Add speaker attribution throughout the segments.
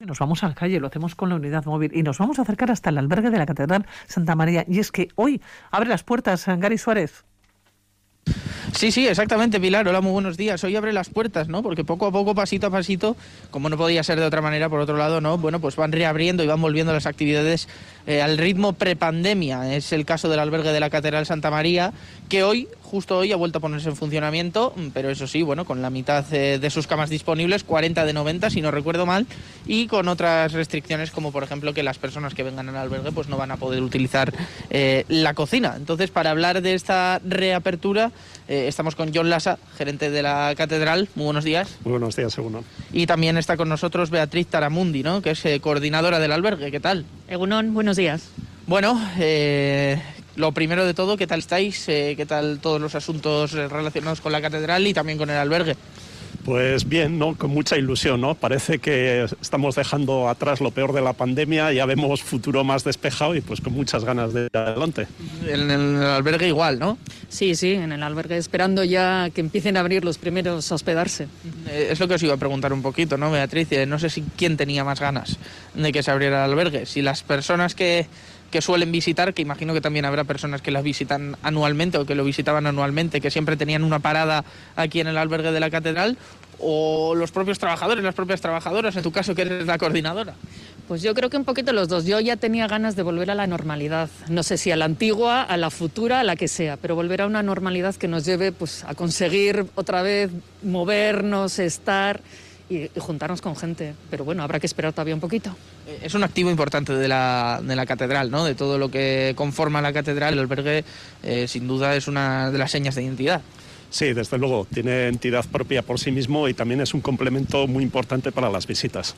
Speaker 1: Nos vamos a la calle, lo hacemos con la unidad móvil y nos vamos a acercar hasta el albergue de la Catedral Santa María. Y es que hoy abre las puertas Gary Suárez.
Speaker 2: Sí, exactamente, Pilar. Hola, muy buenos días. Hoy abre las puertas, ¿no? Porque poco a poco, pasito a pasito, como no podía ser de otra manera, por otro lado, ¿no? Bueno, pues van reabriendo y van volviendo las actividades al ritmo prepandemia. Es el caso del albergue de la Catedral Santa María, que hoy, justo hoy, ha vuelto a ponerse en funcionamiento, pero eso sí, bueno, con la mitad de sus camas disponibles, 40 de 90, si no recuerdo mal, y con otras restricciones, como por ejemplo que las personas que vengan al albergue pues no van a poder utilizar la cocina. Entonces, para hablar de esta reapertura, estamos con Jon Lasa, gerente de la Catedral. Muy buenos días.
Speaker 3: Muy buenos días, Egunon.
Speaker 2: Y también está con nosotros Beatriz Taramundi, ¿no? Que es coordinadora del albergue. ¿Qué tal?
Speaker 4: Egunon, buenos días.
Speaker 2: Bueno, lo primero de todo, ¿qué tal estáis? ¿Qué tal todos los asuntos relacionados con la Catedral y también con el albergue?
Speaker 3: Pues bien, ¿no? Con mucha ilusión, ¿no? Parece que estamos dejando atrás lo peor de la pandemia, ya vemos futuro más despejado y pues con muchas ganas de ir adelante.
Speaker 2: En el albergue igual, ¿no?
Speaker 4: Sí, en el albergue, esperando ya que empiecen a abrir los primeros a hospedarse.
Speaker 2: Es lo que os iba a preguntar un poquito, ¿no, Beatriz? No sé si quién tenía más ganas de que se abriera el albergue, si las personas que suelen visitar, que imagino que también habrá personas que las visitan anualmente o que lo visitaban anualmente, que siempre tenían una parada aquí en el albergue de la Catedral, o los propios trabajadores, las propias trabajadoras, en tu caso que eres la coordinadora.
Speaker 4: Pues yo creo que un poquito los dos. Yo ya tenía ganas de volver a la normalidad. No sé si a la antigua, a la futura, a la que sea, pero volver a una normalidad que nos lleve pues a conseguir otra vez movernos, estar y juntarnos con gente. Pero bueno, habrá que esperar todavía un poquito.
Speaker 2: Es un activo importante de la Catedral, ¿no? De todo lo que conforma la Catedral. El albergue, sin duda, es una de las señas de identidad.
Speaker 3: Sí, desde luego, tiene entidad propia por sí mismo y también es un complemento muy importante para las visitas.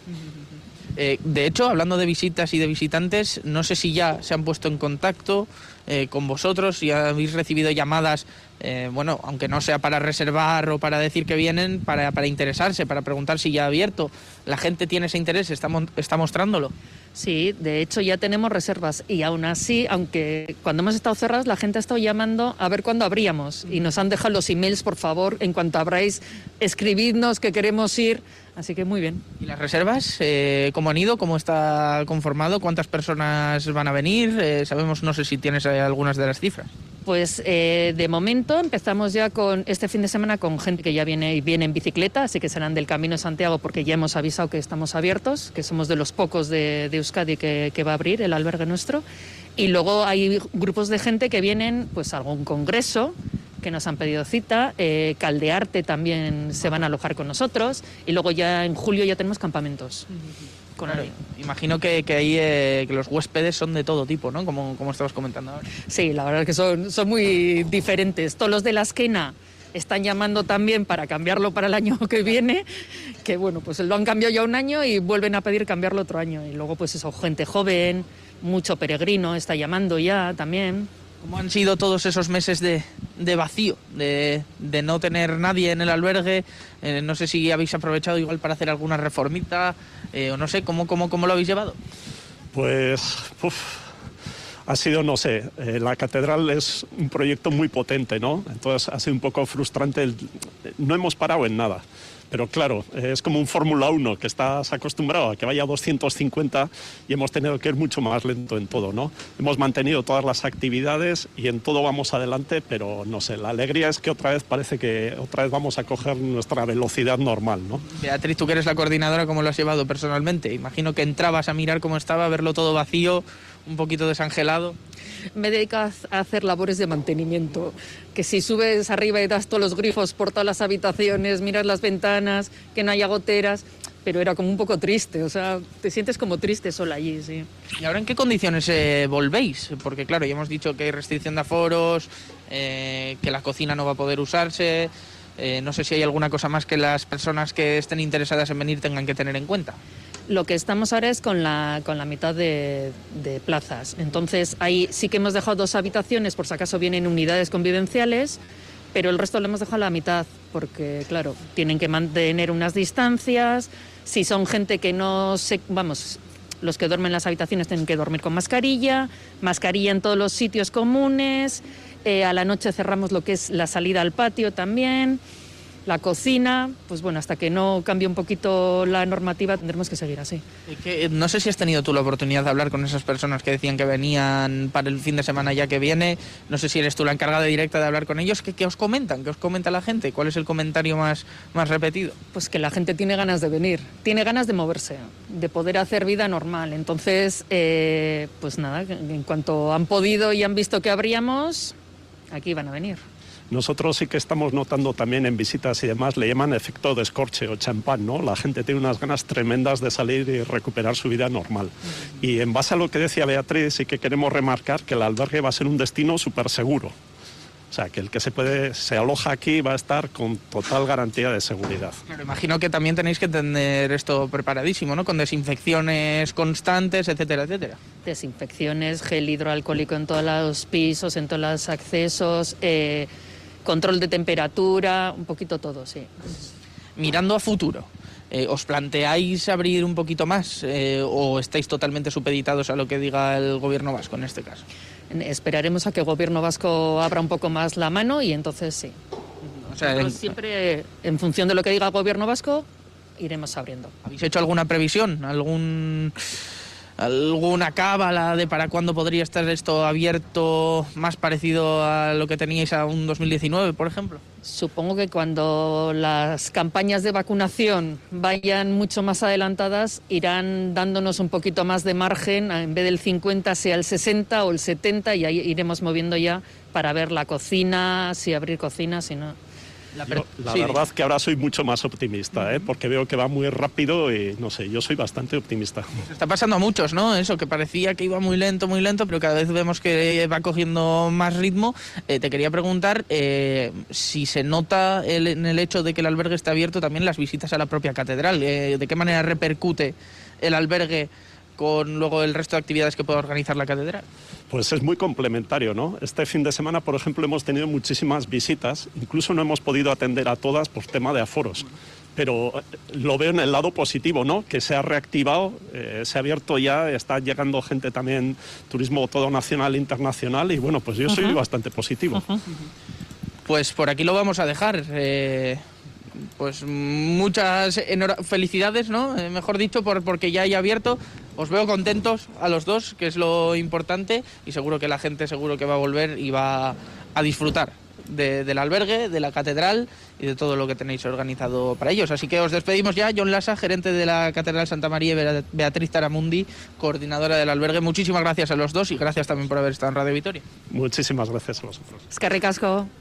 Speaker 2: De hecho, hablando de visitas y de visitantes, no sé si ya se han puesto en contacto con vosotros, si habéis recibido llamadas, bueno, aunque no sea para reservar o para decir que vienen, para interesarse, para preguntar si ya ha abierto. ¿La gente tiene ese interés? ¿Está mostrándolo?
Speaker 4: Sí, de hecho ya tenemos reservas y aún así, aunque cuando hemos estado cerrados, la gente ha estado llamando a ver cuándo abríamos y nos han dejado los emails, por favor, en cuanto abráis, escribidnos que queremos ir, así que muy bien.
Speaker 2: ¿Y las reservas? ¿Cómo han ido? ¿Cómo está conformado? ¿Cuántas personas van a venir? Sabemos, no sé si tienes algunas de las cifras.
Speaker 4: Pues de momento empezamos ya con este fin de semana con gente que ya viene en bicicleta, así que serán del Camino de Santiago porque ya hemos avisado que estamos abiertos, que somos de los pocos de Euskadi que va a abrir el albergue nuestro. Y luego hay grupos de gente que vienen pues a algún congreso que nos han pedido cita, Caldearte también se van a alojar con nosotros y luego ya en julio ya tenemos campamentos.
Speaker 2: Claro, imagino que ahí que los huéspedes son de todo tipo, ¿no? Como estabas comentando ahora.
Speaker 4: Sí, la verdad es que son muy diferentes. Todos los de la esquina están llamando también para cambiarlo para el año que viene, que bueno, pues lo han cambiado ya un año y vuelven a pedir cambiarlo otro año. Y luego pues eso, gente joven, mucho peregrino está llamando ya también.
Speaker 2: ¿Cómo han sido todos esos meses de vacío, de no tener nadie en el albergue? No sé si habéis aprovechado igual para hacer alguna reformita, o no sé, ¿cómo lo habéis llevado?
Speaker 3: Pues ha sido, no sé, la Catedral es un proyecto muy potente, ¿no? Entonces ha sido un poco frustrante, no hemos parado en nada. Pero claro, es como un Fórmula 1 que estás acostumbrado a que vaya a 250 y hemos tenido que ir mucho más lento en todo, ¿no? Hemos mantenido todas las actividades y en todo vamos adelante, pero no sé, la alegría es que otra vez parece que otra vez vamos a coger nuestra velocidad normal, ¿no?
Speaker 2: Beatriz, tú que eres la coordinadora, ¿cómo lo has llevado personalmente? Imagino que entrabas a mirar cómo estaba, a verlo todo vacío, un poquito desangelado.
Speaker 4: Me dedico a hacer labores de mantenimiento, que si subes arriba y das todos los grifos por todas las habitaciones, miras las ventanas, que no haya goteras, pero era como un poco triste, o sea, te sientes como triste sola allí, sí.
Speaker 2: ¿Y ahora en qué condiciones volvéis? Porque claro, ya hemos dicho que hay restricción de aforos, que la cocina no va a poder usarse, no sé si hay alguna cosa más que las personas que estén interesadas en venir tengan que tener en cuenta.
Speaker 4: Lo que estamos ahora es con la mitad de plazas. Entonces, ahí sí que hemos dejado 2 habitaciones, por si acaso vienen unidades convivenciales, pero el resto lo hemos dejado a la mitad, porque, claro, tienen que mantener unas distancias. Si son gente que no se... Vamos, los que duermen en las habitaciones tienen que dormir con mascarilla en todos los sitios comunes. A la noche cerramos lo que es la salida al patio también. la cocina, pues bueno, hasta que no cambie un poquito la normativa tendremos que seguir así.
Speaker 2: No sé si has tenido tú la oportunidad de hablar con esas personas que decían que venían para el fin de semana ya que viene. No sé si eres tú la encargada directa de hablar con ellos. ¿Qué os comentan? ¿Qué os comenta la gente? ¿Cuál es el comentario más repetido?
Speaker 4: Pues que la gente tiene ganas de venir, tiene ganas de moverse, de poder hacer vida normal. Entonces, pues nada, en cuanto han podido y han visto que abríamos, aquí van a venir.
Speaker 3: Nosotros sí que estamos notando también en visitas y demás, le llaman efecto descorche o champán, ¿no? La gente tiene unas ganas tremendas de salir y recuperar su vida normal. Y en base a lo que decía Beatriz, sí que queremos remarcar que el albergue va a ser un destino súper seguro. O sea, que el que se aloja aquí va a estar con total garantía de seguridad.
Speaker 2: Claro, imagino que también tenéis que tener esto preparadísimo, ¿no? Con desinfecciones constantes, etcétera, etcétera.
Speaker 4: Desinfecciones, gel hidroalcohólico en todos los pisos, en todos los accesos, control de temperatura, un poquito todo, sí.
Speaker 2: Mirando a futuro, ¿os planteáis abrir un poquito más o estáis totalmente supeditados a lo que diga el gobierno vasco en este caso?
Speaker 4: Esperaremos a que el gobierno vasco abra un poco más la mano y entonces sí.
Speaker 2: O sea,
Speaker 4: siempre en función de lo que diga el gobierno vasco iremos abriendo.
Speaker 2: ¿Habéis hecho alguna previsión? ¿Alguna cábala de para cuándo podría estar esto abierto más parecido a lo que teníais a un 2019, por ejemplo?
Speaker 4: Supongo que cuando las campañas de vacunación vayan mucho más adelantadas, irán dándonos un poquito más de margen, en vez del 50 sea el 60 o el 70, y ahí iremos moviendo ya para ver la cocina, si abrir cocina, si no.
Speaker 3: La verdad que ahora soy mucho más optimista, porque veo que va muy rápido y no sé, yo soy bastante optimista.
Speaker 2: Se está pasando a muchos, ¿no? Eso, que parecía que iba muy lento, pero cada vez vemos que va cogiendo más ritmo. Te quería preguntar si se nota en el hecho de que el albergue esté abierto también las visitas a la propia catedral. ¿De qué manera repercute el albergue con luego el resto de actividades que pueda organizar la catedral?
Speaker 3: Pues es muy complementario, ¿no? Este fin de semana, por ejemplo, hemos tenido muchísimas visitas, incluso no hemos podido atender a todas por tema de aforos, pero lo veo en el lado positivo, ¿no? Que se ha reactivado, se ha abierto ya, está llegando gente también, turismo todo nacional e internacional, y bueno, pues yo soy bastante positivo.
Speaker 2: Pues por aquí lo vamos a dejar. Pues muchas felicidades, ¿no? Mejor dicho, porque ya hay abierto. Os veo contentos a los dos, que es lo importante, y seguro que la gente va a volver y va a disfrutar del albergue, de la catedral y de todo lo que tenéis organizado para ellos. Así que os despedimos ya. John Lasa, gerente de la Catedral Santa María, y Beatriz Taramundi, coordinadora del albergue. Muchísimas gracias a los dos y gracias también por haber estado en Radio Vitoria.
Speaker 3: Muchísimas gracias a vosotros.
Speaker 4: Eskerrik asko.